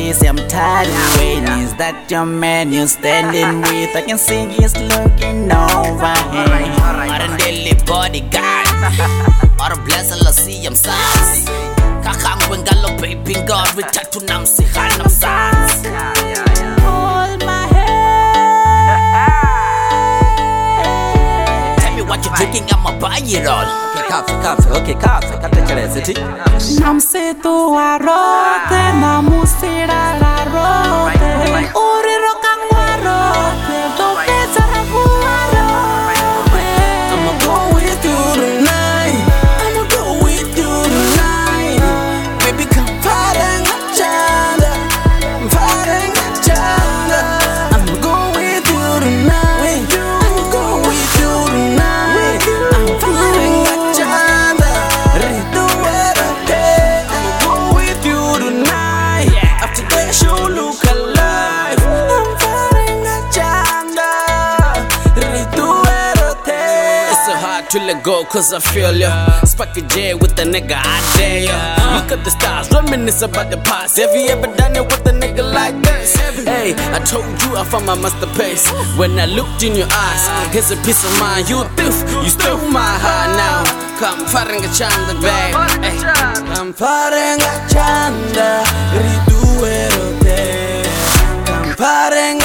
face, I'm tired of waiting. Is that your man you're standing with? I can see he's looking over here. Marandeli bodyguard or a blessing, let's see him size. Kakang Bengalo baby God with tattoo nam si hanam size. Hold my hand. Tell me what you're drinking, I'ma buy it all. Okay, coffee, cut the curiosity. Nam se tu arote, namusira la rote. Uri rokang warote, do pesara kuarote. I'ma go with you tonight. I'ma go with you tonight. Baby, come parang chanda, parang chanda. I'ma go with you tonight. I'ma go with you tonight. I'm parang chanda. Rito erate. I'ma go with you tonight. After that show look alive. I'm parang chanda. Rito erate. It's so hard to let go cause I feel ya. Sparky J with the nigga, I dare ya. Look at the stars, reminisce about the past. Have you ever done it with a nigga like this? Hey, I told you I found my masterpiece. When I looked in your eyes, here's a piece of mind. You a thief, you stole my heart now. Come fighting a chanda, babe. Hey. I'm parang chanda. Ritu erote. I'm parang